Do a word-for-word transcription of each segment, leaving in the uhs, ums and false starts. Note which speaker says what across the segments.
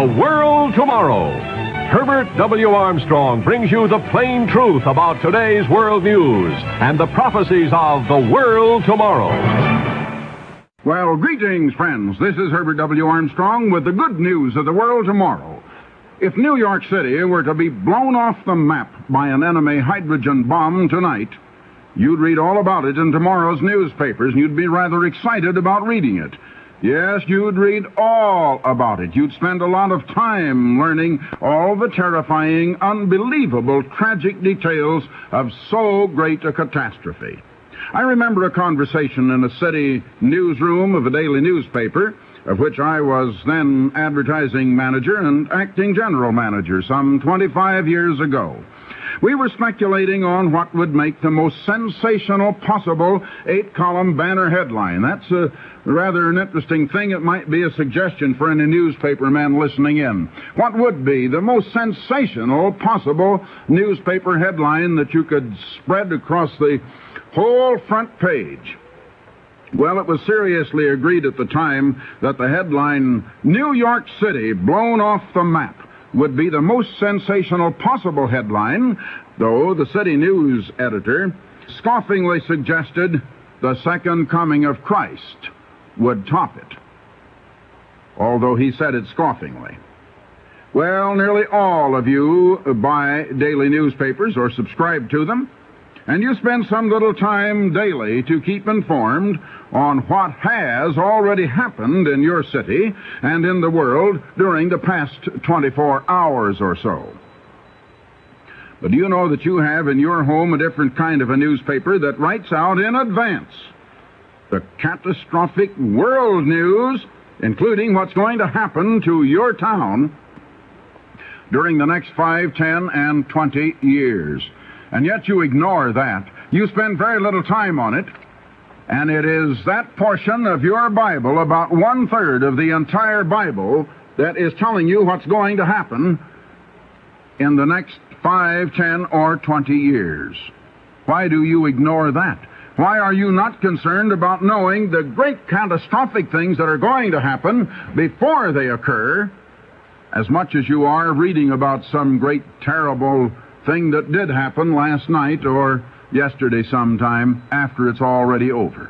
Speaker 1: The World Tomorrow. Herbert W. Armstrong brings you the plain truth about today's world news and the prophecies of the world tomorrow.
Speaker 2: Well, greetings, friends. This is Herbert W. Armstrong with the good news of the world tomorrow. If New York City were to be blown off the map by an enemy hydrogen bomb tonight, you'd read all about it in tomorrow's newspapers, and you'd be rather excited about reading it. Yes, you'd read all about it. You'd spend a lot of time learning all the terrifying, unbelievable, tragic details of so great a catastrophe. I remember a conversation in a city newsroom of a daily newspaper, of which I was then advertising manager and acting general manager some twenty-five years ago. We were speculating on what would make the most sensational possible eight-column banner headline. That's a rather an interesting thing. It might be a suggestion for any newspaper man listening in. What would be the most sensational possible newspaper headline that you could spread across the whole front page? Well, it was seriously agreed at the time that the headline, New York City Blown Off the Map, would be the most sensational possible headline, though the city news editor scoffingly suggested the second coming of Christ would top it, although he said it scoffingly. Well, nearly all of you buy daily newspapers or subscribe to them, and you spend some little time daily to keep informed on what has already happened in your city and in the world during the past twenty-four hours or so. But do you know that you have in your home a different kind of a newspaper that writes out in advance the catastrophic world news, including what's going to happen to your town during the next five, ten, and twenty years? And yet you ignore that. You spend very little time on it, and it is that portion of your Bible, about one-third of the entire Bible, that is telling you what's going to happen in the next five, ten, or twenty years. Why do you ignore that? Why are you not concerned about knowing the great catastrophic things that are going to happen before they occur, as much as you are reading about some great, terrible thing that did happen last night or yesterday sometime after it's already over?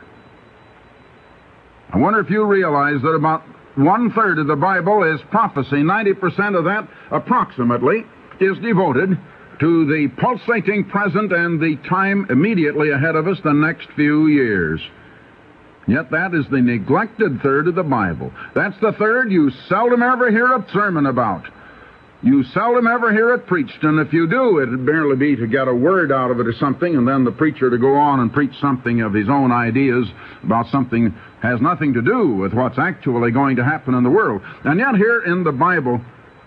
Speaker 2: I wonder if you realize that about one-third of the Bible is prophecy. ninety percent of that, approximately, is devoted to the pulsating present and the time immediately ahead of us, the next few years. Yet that is the neglected third of the Bible. That's the third you seldom ever hear a sermon about. You seldom ever hear it preached, and if you do, it'd barely be to get a word out of it or something, and then the preacher to go on and preach something of his own ideas about something that has nothing to do with what's actually going to happen in the world. And yet here in the Bible,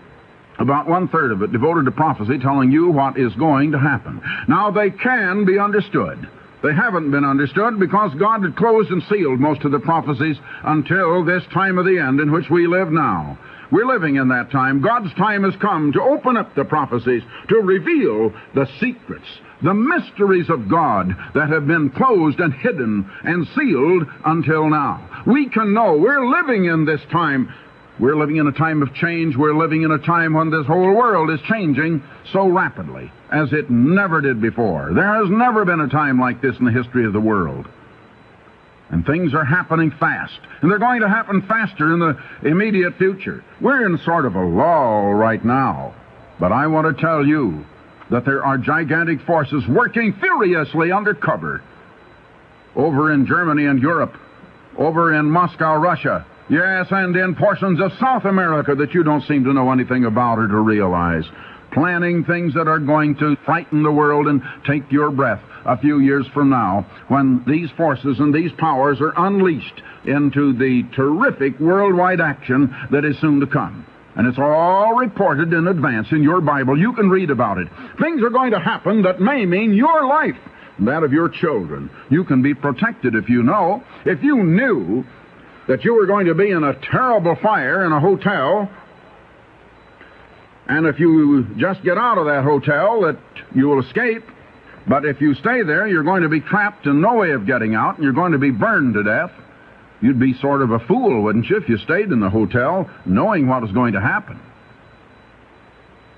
Speaker 2: about one-third of it devoted to prophecy, telling you what is going to happen. Now, they can be understood. They haven't been understood because God had closed and sealed most of the prophecies until this time of the end in which we live now. We're living in that time. God's time has come to open up the prophecies, to reveal the secrets, the mysteries of God that have been closed and hidden and sealed until now. We can know we're living in this time. We're living in a time of change. We're living in a time when this whole world is changing so rapidly as it never did before. There has never been a time like this in the history of the world. And things are happening fast. And they're going to happen faster in the immediate future. We're in sort of a lull right now. But I want to tell you that there are gigantic forces working furiously under cover over in Germany and Europe, over in Moscow, Russia, yes, and in portions of South America that you don't seem to know anything about or to realize, planning things that are going to frighten the world and take your breath a few years from now, when these forces and these powers are unleashed into the terrific worldwide action that is soon to come. And it's all reported in advance in your Bible. You can read about it. Things are going to happen that may mean your life and that of your children. You can be protected if you know. If you knew that you were going to be in a terrible fire in a hotel, and if you just get out of that hotel, that you will escape. But if you stay there, you're going to be trapped and no way of getting out, and you're going to be burned to death. You'd be sort of a fool, wouldn't you, if you stayed in the hotel knowing what was going to happen?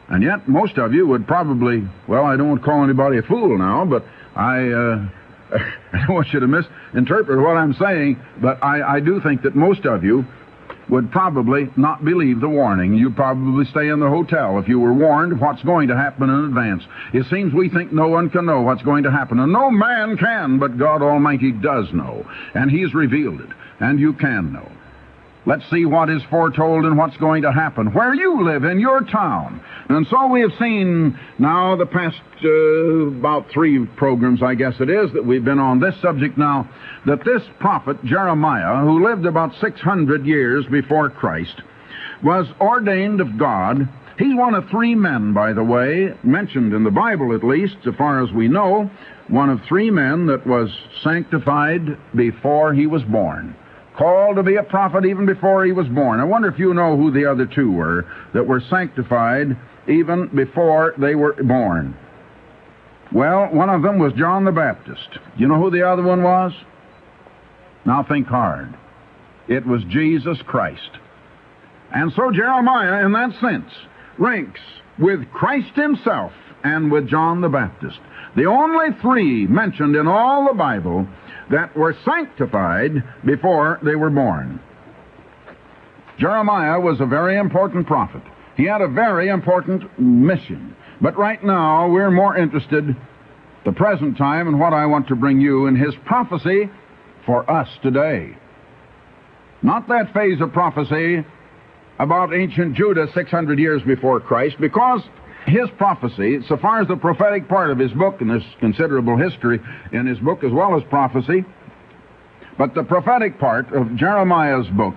Speaker 2: And yet, most of you would probably, well, I don't want to call anybody a fool now, but I, uh, I don't want you to misinterpret what I'm saying, but I, I do think that most of you would probably not believe the warning. You'd probably stay in the hotel if you were warned what's going to happen in advance. It seems we think no one can know what's going to happen, and no man can, but God Almighty does know, and He's revealed it, and you can know. Let's see what is foretold and what's going to happen where you live in your town. And so we have seen now the past uh, about three programs, I guess it is, that we've been on this subject now, that this prophet Jeremiah, who lived about six hundred years before Christ, was ordained of God. He's one of three men, by the way, mentioned in the Bible at least, so far as we know, one of three men that was sanctified before he was born. Called to be a prophet even before he was born. I wonder if you know who the other two were that were sanctified even before they were born. Well, one of them was John the Baptist. You know who the other one was? Now think hard. It was Jesus Christ. And so Jeremiah, in that sense, ranks with Christ himself and with John the Baptist. The only three mentioned in all the Bible that were sanctified before they were born. Jeremiah was a very important prophet. He had a very important mission. But right now, we're more interested, the present time, in what I want to bring you in his prophecy for us today. Not that phase of prophecy about ancient Judah six hundred years before Christ, because his prophecy, so far as the prophetic part of his book, and there's considerable history in his book as well as prophecy, but the prophetic part of Jeremiah's book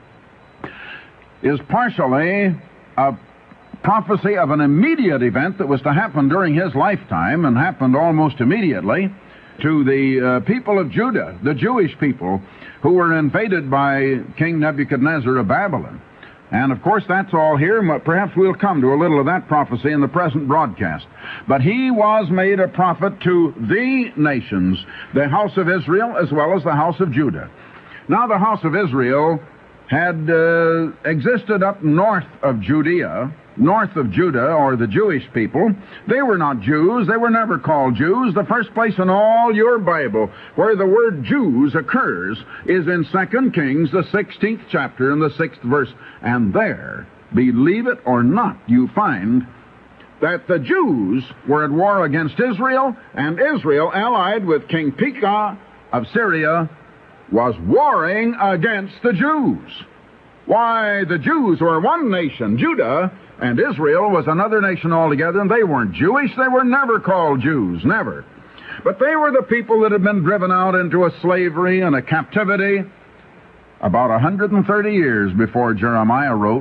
Speaker 2: is partially a prophecy of an immediate event that was to happen during his lifetime and happened almost immediately to the uh, people of Judah, the Jewish people, who were invaded by King Nebuchadnezzar of Babylon. And, of course, that's all here. Perhaps we'll come to a little of that prophecy in the present broadcast. But he was made a prophet to the nations, the house of Israel as well as the house of Judah. Now, the house of Israel had uh, existed up north of Judea, north of Judah, or the Jewish people. They were not Jews. They were never called Jews. The first place in all your Bible where the word Jews occurs is in Second Kings, the sixteenth chapter and the sixth verse. And there, believe it or not, you find that the Jews were at war against Israel, and Israel, allied with King Pekah of Syria, was warring against the Jews. Why, the Jews were one nation, Judah, and Israel was another nation altogether, and they weren't Jewish. They were never called Jews, never. But they were the people that had been driven out into a slavery and a captivity about one hundred thirty years before Jeremiah wrote.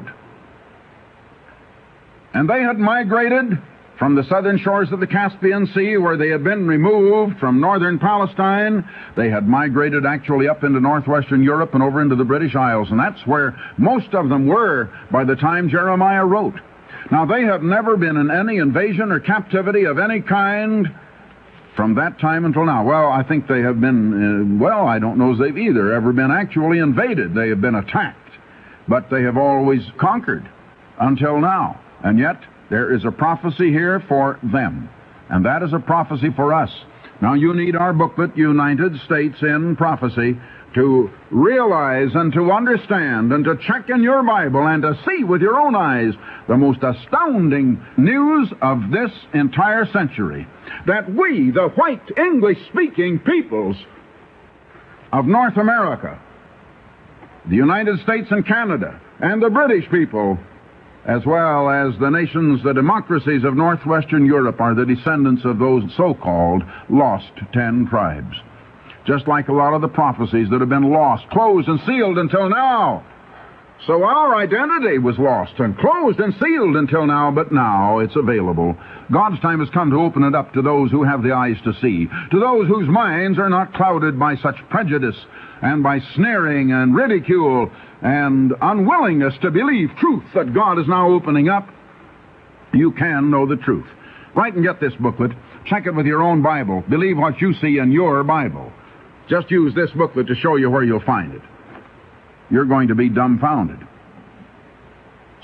Speaker 2: And they had migrated from the southern shores of the Caspian Sea, where they had been removed from northern Palestine. They had migrated actually up into northwestern Europe and over into the British Isles, and that's where most of them were by the time Jeremiah wrote. Now, they have never been in any invasion or captivity of any kind from that time until now. Well, I think they have been, uh, well, I don't know if they've either ever been actually invaded. They have been attacked, but they have always conquered until now. And yet, there is a prophecy here for them, and that is a prophecy for us. Now, you need our booklet, United States in Prophecy, to realize and to understand and to check in your Bible and to see with your own eyes the most astounding news of this entire century. That we, the white English-speaking peoples of North America, the United States and Canada, and the British people, as well as the nations, the democracies of northwestern Europe, are the descendants of those so-called lost ten tribes. Just like a lot of the prophecies that have been lost, closed, and sealed until now. So our identity was lost and closed and sealed until now, but now it's available. God's time has come to open it up to those who have the eyes to see, to those whose minds are not clouded by such prejudice and by sneering and ridicule and unwillingness to believe truth that God is now opening up. You can know the truth. Write and get this booklet. Check it with your own Bible. Believe what you see in your Bible. Just use this booklet to show you where you'll find it. You're going to be dumbfounded.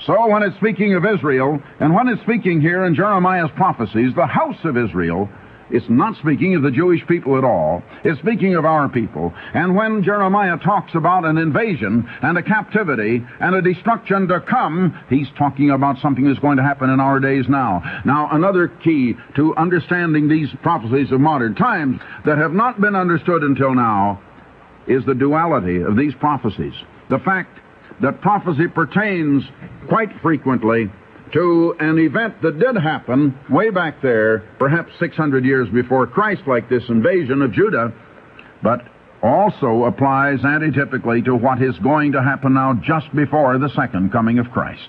Speaker 2: So when it's speaking of Israel, and when it's speaking here in Jeremiah's prophecies, the house of Israel, it's not speaking of the Jewish people at all. It's speaking of our people. And when Jeremiah talks about an invasion and a captivity and a destruction to come, he's talking about something that's going to happen in our days now. Now, another key to understanding these prophecies of modern times that have not been understood until now is the duality of these prophecies. The fact that prophecy pertains quite frequently to an event that did happen way back there, perhaps six hundred years before Christ, like this invasion of Judah, but also applies antitypically to what is going to happen now just before the second coming of Christ.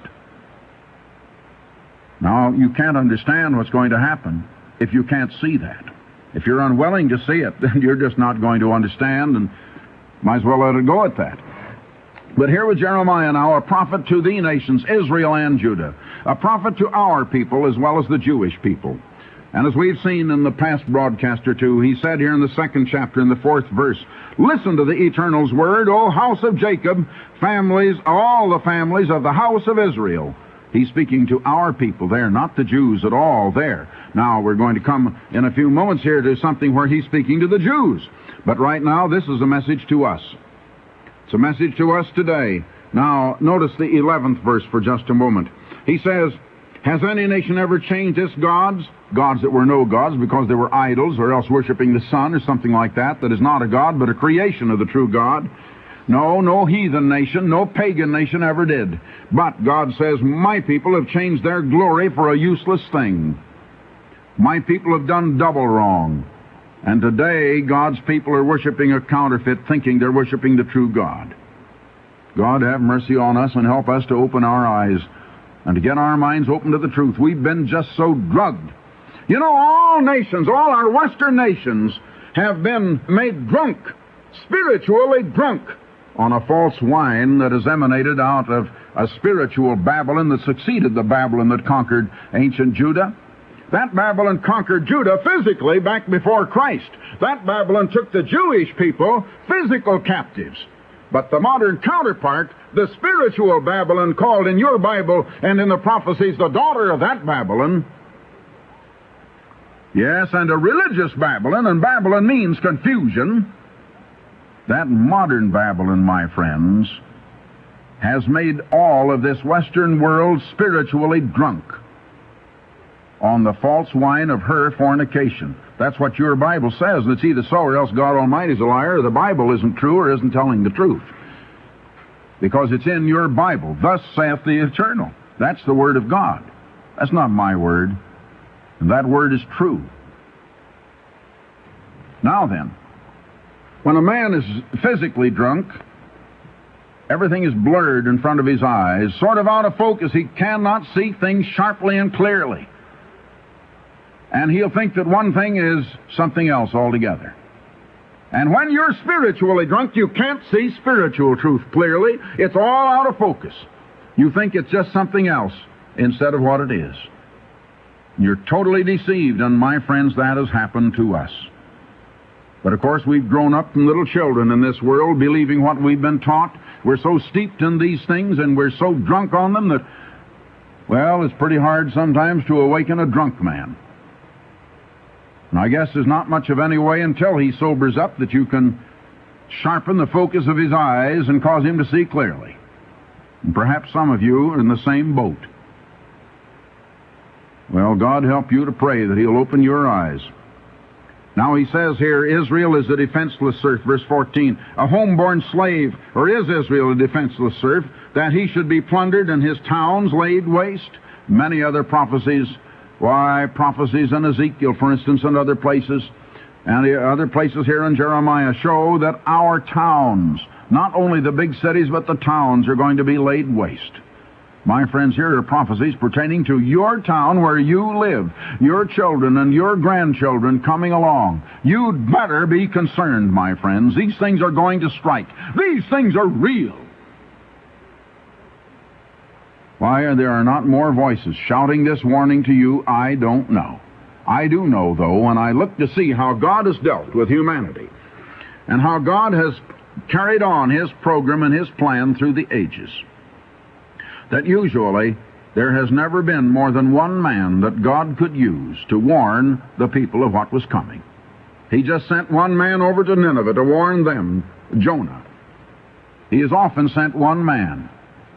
Speaker 2: Now, you can't understand what's going to happen if you can't see that. If you're unwilling to see it, then you're just not going to understand, and might as well let it go at that. But here was Jeremiah now, a prophet to the nations, Israel and Judah, a prophet to our people as well as the Jewish people. And as we've seen in the past broadcast or two, he said here in the second chapter, in the fourth verse, "Listen to the Eternal's word, O house of Jacob, families, all the families of the house of Israel." He's speaking to our people there, not the Jews at all there. Now, we're going to come in a few moments here to something where he's speaking to the Jews. But right now, this is a message to us. It's a message to us today. Now, notice the eleventh verse for just a moment. He says, "Has any nation ever changed its gods?" Gods that were no gods because they were idols or else worshiping the sun or something like that, that is not a god but a creation of the true God. No, no heathen nation, no pagan nation ever did. But God says, "My people have changed their glory for a useless thing. My people have done double wrong." And today, God's people are worshiping a counterfeit, thinking they're worshiping the true God. God have mercy on us and help us to open our eyes and to get our minds open to the truth. We've been just so drugged. You know, all nations, all our Western nations, have been made drunk, spiritually drunk, on a false wine that has emanated out of a spiritual Babylon that succeeded the Babylon that conquered ancient Judah. That Babylon conquered Judah physically back before Christ. That Babylon took the Jewish people physical captives. But the modern counterpart, the spiritual Babylon called in your Bible and in the prophecies the daughter of that Babylon, yes, and a religious Babylon, and Babylon means confusion. That modern Babylon, my friends, has made all of this Western world spiritually drunk on the false wine of her fornication. That's what your Bible says, and it's either so or else God Almighty's a liar, or the Bible isn't true or isn't telling the truth. Because it's in your Bible. Thus saith the Eternal. That's the Word of God. That's not my word. And that word is true. Now then, when a man is physically drunk, everything is blurred in front of his eyes, sort of out of focus. He cannot see things sharply and clearly. And he'll think that one thing is something else altogether. And when you're spiritually drunk, you can't see spiritual truth clearly. It's all out of focus. You think it's just something else instead of what it is. You're totally deceived, and my friends, that has happened to us. But of course, we've grown up from little children in this world believing what we've been taught. We're so steeped in these things and we're so drunk on them that, well, it's pretty hard sometimes to awaken a drunk man. And I guess there's not much of any way until he sobers up that you can sharpen the focus of his eyes and cause him to see clearly. And perhaps some of you are in the same boat. Well, God help you to pray that He'll open your eyes. Now he says here, Israel is a defenseless serf, verse fourteen, a homeborn slave, or is Israel a defenseless serf, that he should be plundered and his towns laid waste? Many other prophecies, why, prophecies in Ezekiel, for instance, and other places, and the other places here in Jeremiah show that our towns, not only the big cities, but the towns are going to be laid waste. My friends, here are prophecies pertaining to your town where you live, your children and your grandchildren coming along. You'd better be concerned, my friends. These things are going to strike. These things are real. Why there are not more voices shouting this warning to you, I don't know. I do know, though, when I look to see how God has dealt with humanity and how God has carried on His program and His plan through the ages. that usually there has never been more than one man that God could use to warn the people of what was coming. He just sent one man over to Nineveh to warn them, Jonah. He has often sent one man.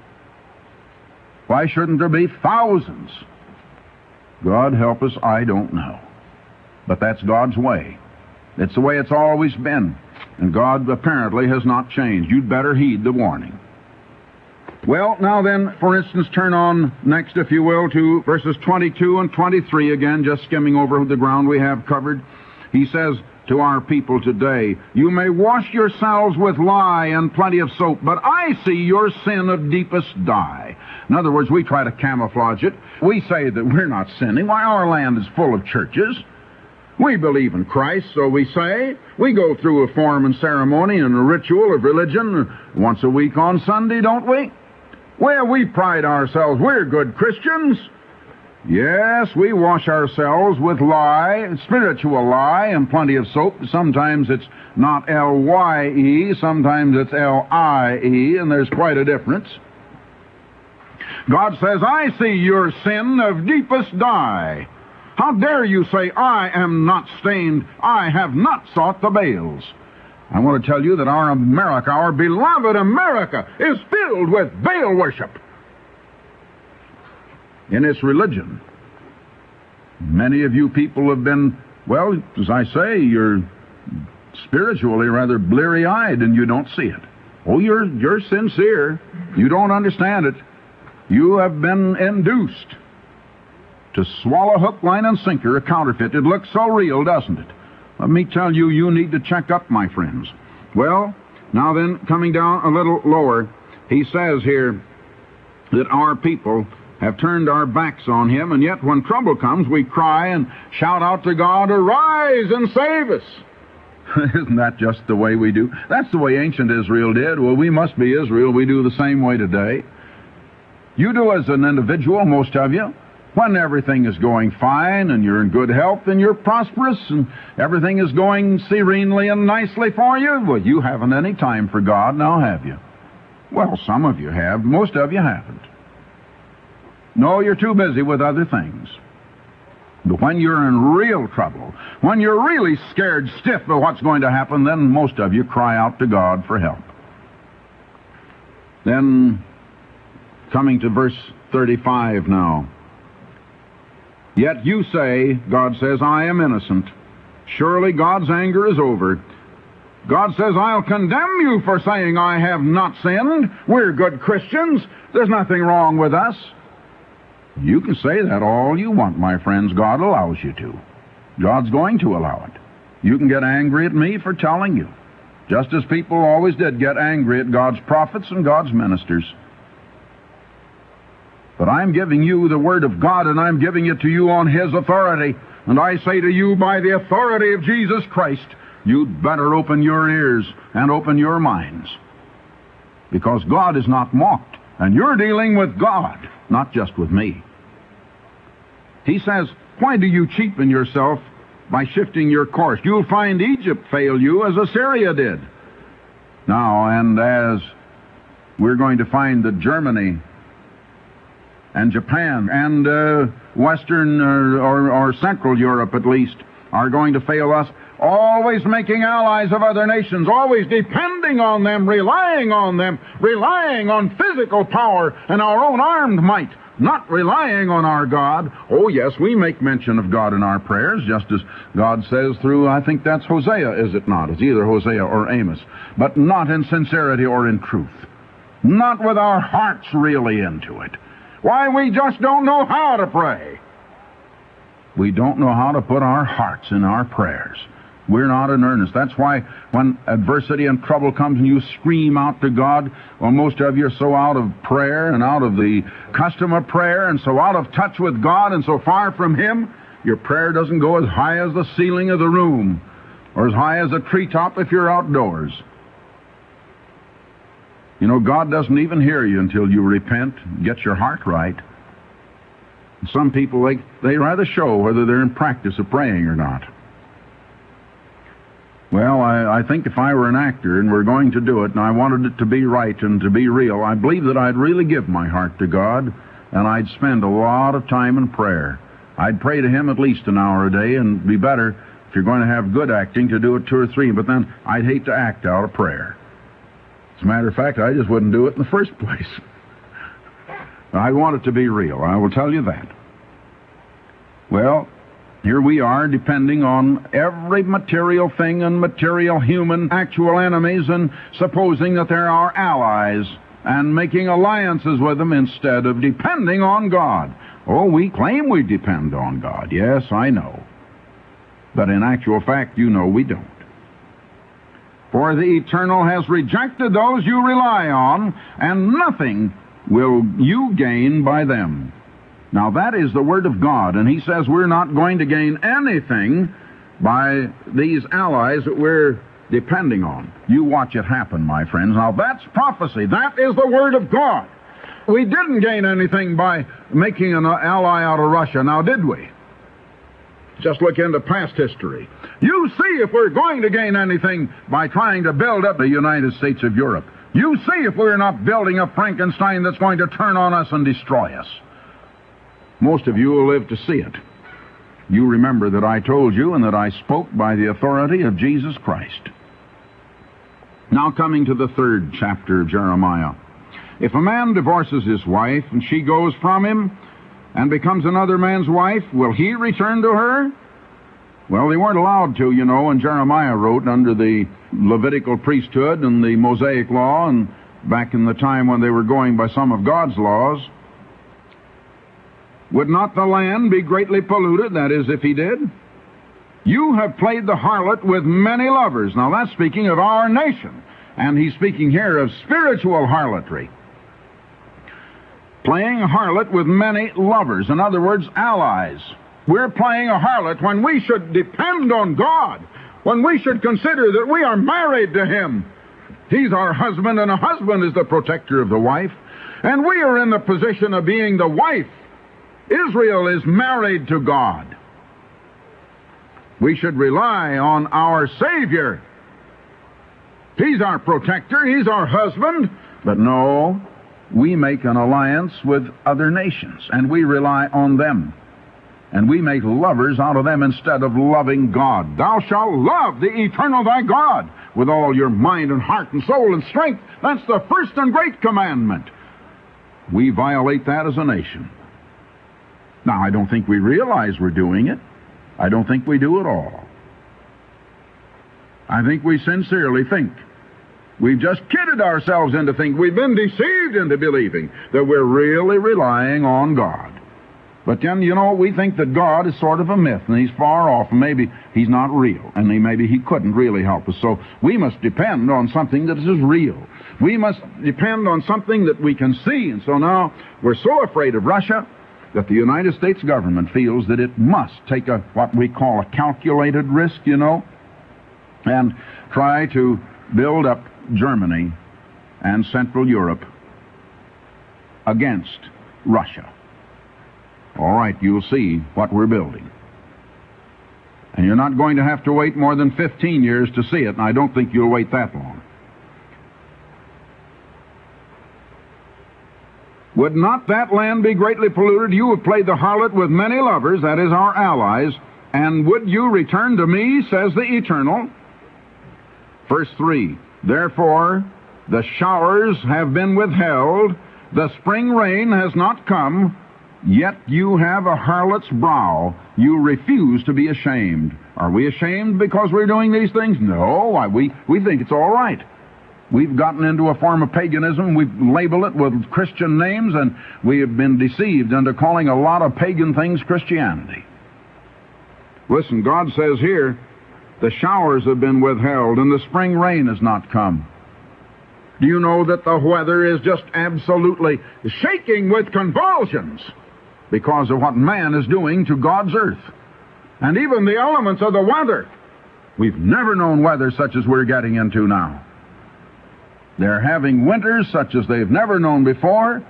Speaker 2: Why shouldn't there be thousands? God help us, I don't know. But that's God's way. It's the way it's always been. And God apparently has not changed. You'd better heed the warning. Well, now then, for instance, turn on next, if you will, to verses twenty-two and twenty-three again, just skimming over the ground we have covered. He says to our people today, "You may wash yourselves with lye and plenty of soap, but I see your sin of deepest dye." In other words, we try to camouflage it. We say that we're not sinning. Why, our land is full of churches. We believe in Christ, so we say. We go through a form and ceremony and a ritual of religion once a week on Sunday, don't we? Well, we pride ourselves. We're good Christians. Yes, we wash ourselves with lye, spiritual lye, and plenty of soap. Sometimes it's not L Y E, sometimes it's L I E, and there's quite a difference. God says, "I see your sin of deepest dye. How dare you say, I am not stained, I have not sought the Baals." I want to tell you that our America, our beloved America, is filled with Baal worship in its religion. Many of you people have been, well, as I say, you're spiritually rather bleary-eyed and you don't see it. Oh, you're, you're sincere. You don't understand it. You have been induced to swallow hook, line, and sinker a counterfeit. It looks so real, doesn't it? Let me tell you, you need to check up, my friends. Well, now then, coming down a little lower, he says here that our people have turned our backs on him, and yet when trouble comes, we cry and shout out to God, "Arise and save us." Isn't that just the way we do? That's the way ancient Israel did. Well, we must be Israel. We do the same way today. You do as an individual, most of you. When everything is going fine and you're in good health and you're prosperous and everything is going serenely and nicely for you, well, you haven't any time for God now, have you? Well, some of you have. Most of you haven't. No, you're too busy with other things. But when you're in real trouble, when you're really scared stiff of what's going to happen, then most of you cry out to God for help. Then, coming to verse thirty-five now. "Yet you say," God says, "I am innocent." Surely God's anger is over. God says, "I'll condemn you for saying I have not sinned. We're good Christians. There's nothing wrong with us." You can say that all you want, my friends. God allows you to. God's going to allow it. You can get angry at me for telling you, just as people always did get angry at God's prophets and God's ministers. But I'm giving you the Word of God, and I'm giving it to you on His authority. And I say to you, by the authority of Jesus Christ, you'd better open your ears and open your minds. Because God is not mocked, and you're dealing with God, not just with me. He says, "Why do you cheapen yourself by shifting your course? You'll find Egypt fail you as Assyria did." Now, and as we're going to find that Germany and Japan and uh, Western or, or, or Central Europe at least are going to fail us, always making allies of other nations, always depending on them, relying on them, relying on physical power and our own armed might, not relying on our God. Oh, yes, we make mention of God in our prayers, just as God says through, I think that's Hosea, is it not? It's either Hosea or Amos. But not in sincerity or in truth. Not with our hearts really into it. Why, we just don't know how to pray. We don't know how to put our hearts in our prayers. We're not in earnest. That's why when adversity and trouble comes and you scream out to God, well, most of you are so out of prayer and out of the custom of prayer and so out of touch with God and so far from Him, your prayer doesn't go as high as the ceiling of the room or as high as a treetop if you're outdoors. You know, God doesn't even hear you until you repent and get your heart right. Some people, they, they rather show whether they're in practice of praying or not. Well, I, I think if I were an actor and were going to do it and I wanted it to be right and to be real, I believe that I'd really give my heart to God, and I'd spend a lot of time in prayer. I'd pray to Him at least an hour a day, and it'd be better, if you're going to have good acting, to do it two or three, but then I'd hate to act out of prayer. As a matter of fact, I just wouldn't do it in the first place. I want it to be real, I will tell you that. Well, here we are depending on every material thing and material human actual enemies, and supposing that they're our allies and making alliances with them instead of depending on God. Oh, we claim we depend on God. Yes, I know. But in actual fact, you know we don't. For the Eternal has rejected those you rely on, and nothing will you gain by them. Now, that is the Word of God, and He says we're not going to gain anything by these allies that we're depending on. You watch it happen, my friends. Now, that's prophecy. That is the Word of God. We didn't gain anything by making an ally out of Russia, now did we? Just look into past history. You see if we're going to gain anything by trying to build up the United States of Europe. You see if we're not building a Frankenstein that's going to turn on us and destroy us. Most of you will live to see it. You remember that I told you and that I spoke by the authority of Jesus Christ. Now coming to the third chapter of Jeremiah. If a man divorces his wife and she goes from him and becomes another man's wife, will he return to her? Well, they weren't allowed to, you know, and Jeremiah wrote under the Levitical priesthood and the Mosaic law, and back in the time when they were going by some of God's laws. Would not the land be greatly polluted? That is, if he did. You have played the harlot with many lovers. Now, that's speaking of our nation. And he's speaking here of spiritual harlotry. Playing a harlot with many lovers. In other words, allies. We're playing a harlot when we should depend on God. When we should consider that we are married to Him. He's our husband, and a husband is the protector of the wife. And we are in the position of being the wife. Israel is married to God. We should rely on our Savior. He's our protector. He's our husband. But no, we make an alliance with other nations, and we rely on them. And we make lovers out of them instead of loving God. Thou shalt love the Eternal thy God with all your mind and heart and soul and strength. That's the first and great commandment. We violate that as a nation. Now, I don't think we realize we're doing it. I don't think we do at all. I think we sincerely think. We've just kidded ourselves into thinking. We've been deceived into believing that we're really relying on God. But then, you know, we think that God is sort of a myth, and He's far off, and maybe He's not real, and he, maybe He couldn't really help us. So we must depend on something that is real. We must depend on something that we can see. And so now we're so afraid of Russia that the United States government feels that it must take a what we call a calculated risk, you know, and try to build up Germany and Central Europe against Russia. All right, you'll see what we're building. And you're not going to have to wait more than fifteen years to see it, and I don't think you'll wait that long. Would not that land be greatly polluted? You have played the harlot with many lovers, that is, our allies, and would you return to me, says the Eternal? Verse three, therefore the showers have been withheld, the spring rain has not come, yet you have a harlot's brow. You refuse to be ashamed. Are we ashamed because we're doing these things? No, why, we, we think it's all right. We've gotten into a form of paganism. We've labeled it with Christian names, and we have been deceived into calling a lot of pagan things Christianity. Listen, God says here, the showers have been withheld, and the spring rain has not come. Do you know that the weather is just absolutely shaking with convulsions because of what man is doing to God's earth? And even the elements of the weather. We've never known weather such as we're getting into now. They're having winters such as they've never known before.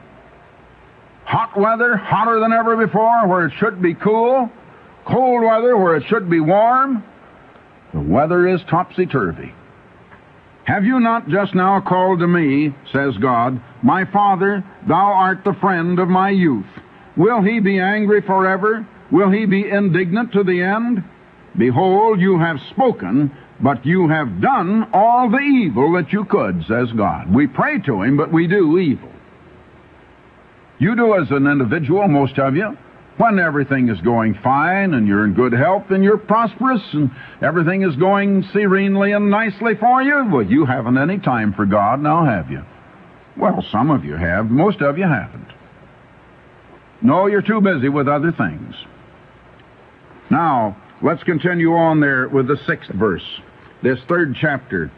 Speaker 2: Hot weather, hotter than ever before, where it should be cool. Cold weather, where it should be warm. The weather is topsy-turvy. Have you not just now called to me, says God, my Father, thou art the friend of my youth. Will he be angry forever? Will he be indignant to the end? Behold, you have spoken, but you have done all the evil that you could, says God. We pray to him, but we do evil. You do as an individual, most of you. When everything is going fine and you're in good health and you're prosperous and everything is going serenely and nicely for you, well, you haven't any time for God now, have you? Well, some of you have. Most of you haven't. No, you're too busy with other things. Now, let's continue on there with the sixth verse, this third chapter.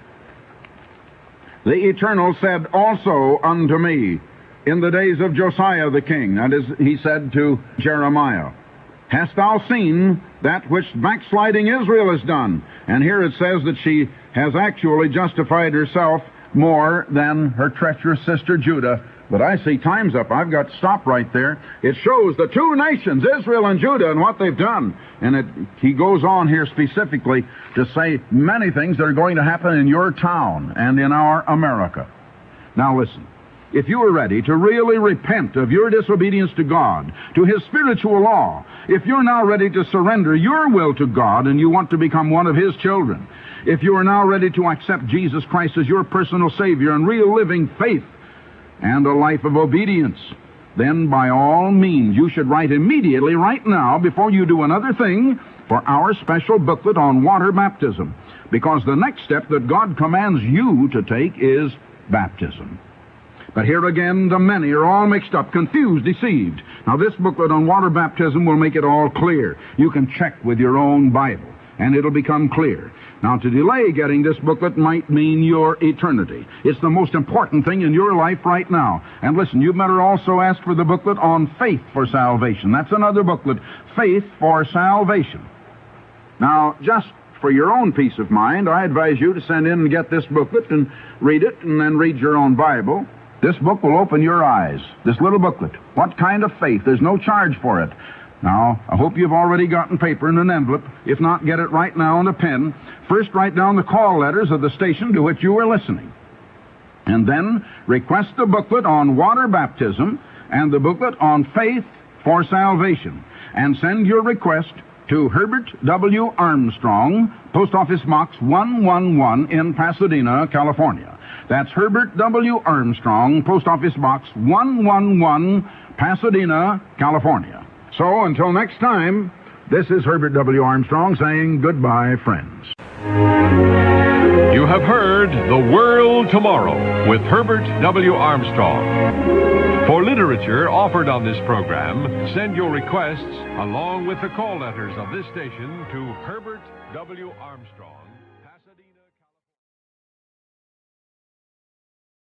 Speaker 2: The Eternal said also unto me, in the days of Josiah the king, that is, he said to Jeremiah, hast thou seen that which backsliding Israel has done? And here it says that she has actually justified herself more than her treacherous sister Judah. But I see time's up. I've got to stop right there. It shows the two nations, Israel and Judah, and what they've done. And it, he goes on here specifically to say many things that are going to happen in your town and in our America. Now listen. If you are ready to really repent of your disobedience to God, to his spiritual law, if you're now ready to surrender your will to God and you want to become one of his children, if you are now ready to accept Jesus Christ as your personal Savior and real living faith and a life of obedience, then by all means you should write immediately right now before you do another thing for our special booklet on water baptism, because the next step that God commands you to take is baptism. But here again, the many are all mixed up, confused, deceived. Now, this booklet on water baptism will make it all clear. You can check with your own Bible, and it'll become clear. Now, to delay getting this booklet might mean your eternity. It's the most important thing in your life right now. And listen, you better also ask for the booklet on faith for salvation. That's another booklet, Faith for Salvation. Now, just for your own peace of mind, I advise you to send in and get this booklet and read it, and then read your own Bible. This book will open your eyes. This little booklet. What kind of faith? There's no charge for it. Now, I hope you've already gotten paper and an envelope. If not, get it right now and a pen. First, write down the call letters of the station to which you are listening. And then request the booklet on water baptism and the booklet on faith for salvation. And send your request to Herbert W. Armstrong, Post Office Box one one one in Pasadena, California. That's Herbert W. Armstrong, Post Office Box one one one, Pasadena, California. So, until next time, this is Herbert W. Armstrong saying goodbye, friends.
Speaker 1: You have heard The World Tomorrow with Herbert W. Armstrong. For literature offered on this program, send your requests along with the call letters of this station to Herbert W. Armstrong.